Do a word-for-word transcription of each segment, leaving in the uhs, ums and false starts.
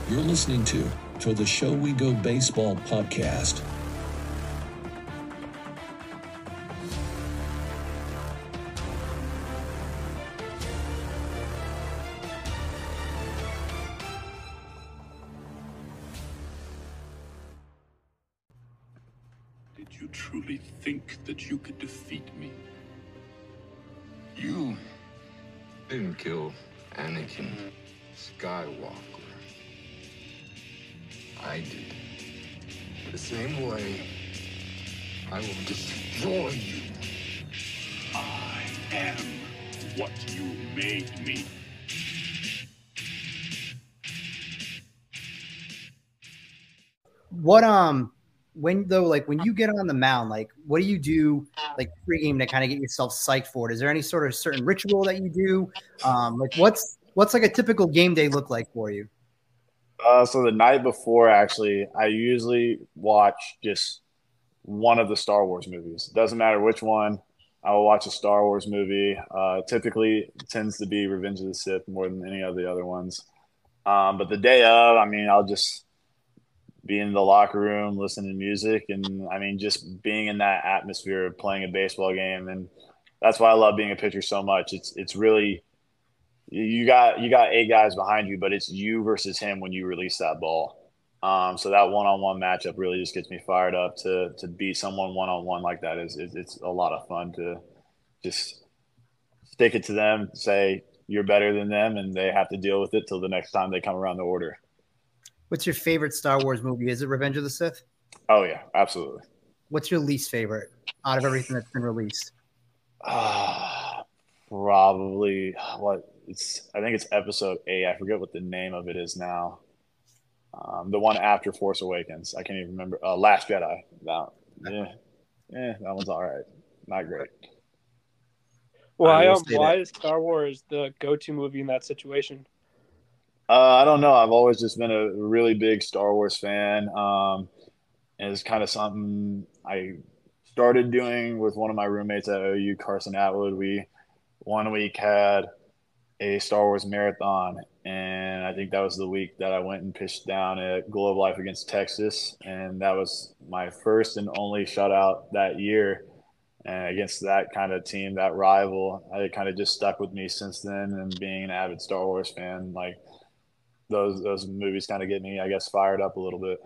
You're listening to To the Show We Go Baseball podcast. Did you truly think that you could defeat me? You didn't kill Anakin Skywalker. I did. The same way, I will destroy you. I am what you made me. What um when though like when you get on the mound, like what do you do like pregame to kind of get yourself psyched for it? Is there any sort of certain ritual that you do? Um, like what's what's like a typical game day look like for you? Uh, so the night before, actually, I usually watch just one of the Star Wars movies. Doesn't matter which one. I will watch a Star Wars movie. Uh, typically, it tends to be Revenge of the Sith more than any of the other ones. Um, but the day of, I mean, I'll just be in the locker room, listening to music, and I mean, just being in that atmosphere of playing a baseball game. And that's why I love being a pitcher so much. It's it's really you got you got eight guys behind you, but it's you versus him when you release that ball. Um, so that one-on-one matchup really just gets me fired up to to beat someone one-on-one like that. Is is it's a lot of fun to just stick it to them, say you're better than them, and they have to deal with it till the next time they come around the order. What's your favorite Star Wars movie? Is it Revenge of the Sith? Oh yeah, absolutely. What's your least favorite out of everything that's been released? Uh, probably what it's. I think it's Episode Eight. I forget what the name of it is now. Um, the one after Force Awakens. I can't even remember. Uh, Last Jedi. That, yeah, yeah, that one's all right. Not great. Why? Um, why is Star Wars the go-to movie in that situation? Uh, I don't know. I've always just been a really big Star Wars fan. Um, and it's kind of something I started doing with one of my roommates at O U, Carson Atwood. We one week had a Star Wars marathon, and I think that was the week that I went and pitched down at Globe Life against Texas, and that was my first and only shutout that year. And against that kind of team, that rival, it kind of just stuck with me since then. And being an avid Star Wars fan, like those those movies kind of get me, I guess, fired up a little bit.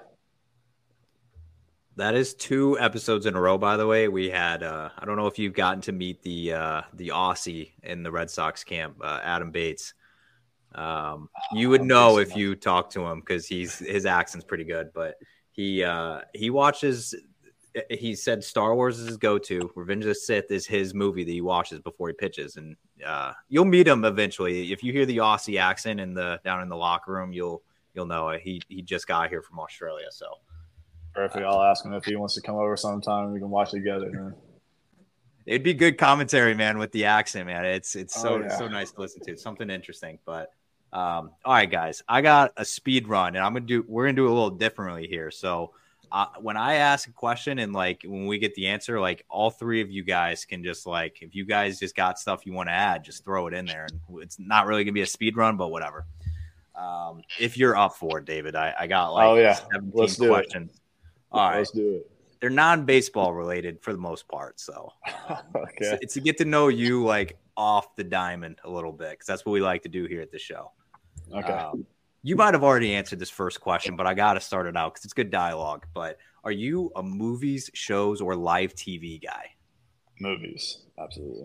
That is two episodes in a row, by the way. We had, uh, I don't know if you've gotten to meet the uh, the Aussie in the Red Sox camp, uh, Adam Bates. Um, you would know if you talk to him because he's his accent's pretty good. But he uh, he watches. He said Star Wars is his go-to. Revenge of the Sith is his movie that he watches before he pitches, and uh, you'll meet him eventually. If you hear the Aussie accent in the down in the locker room, you'll you'll know it. He he just got here from Australia, so. Perfect. I'll ask him if he wants to come over sometime and we can watch together. Man. It'd be good commentary, man, with the accent, man. It's it's so oh, yeah. so nice to listen to. It's something interesting. But um, all right, guys, I got a speed run, and I'm gonna do. We're gonna do it a little differently here. So uh, when I ask a question and like when we get the answer, like all three of you guys can just like if you guys just got stuff you want to add, just throw it in there, and it's not really gonna be a speed run, but whatever. Um, if you're up for it, David, I, I got like oh, yeah. seventeen Let's do questions. It. All right. Let's do it. They're non-baseball related for the most part. So um, okay. it's, it's to get to know you like off the diamond a little bit because that's what we like to do here at the show. Okay. Um, you might have already answered this first question, but I got to start it out because it's good dialogue. But are you a movies, shows, or live T V guy? Movies. Absolutely.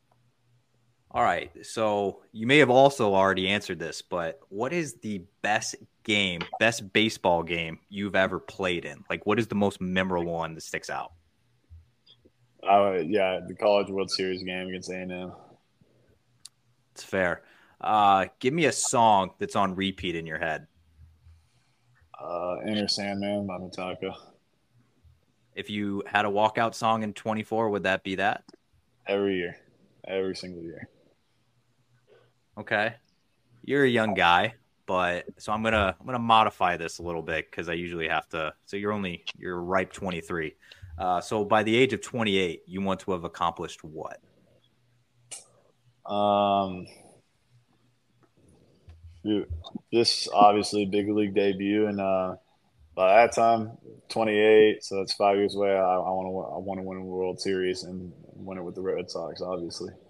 All right. So you may have also already answered this, but what is the best game, best baseball game you've ever played in? Like, what is the most memorable one that sticks out? Uh, yeah, the College World Series game against A and M. It's fair. Uh, give me a song that's on repeat in your head. Uh, Enter Sandman by Metallica. If you had a walkout song in twenty-four, would that be that? Every year. Every single year. Okay. You're a young guy, but so I'm gonna I'm gonna modify this a little bit because I usually have to. So you're only you're ripe twenty-three. Uh, so by the age of twenty-eight, you want to have accomplished what? Um, Dude, this obviously big league debut, and uh, by that time, twenty-eight, so that's five years away. I, I want to I want to win a World Series and win it with the Red Sox, obviously.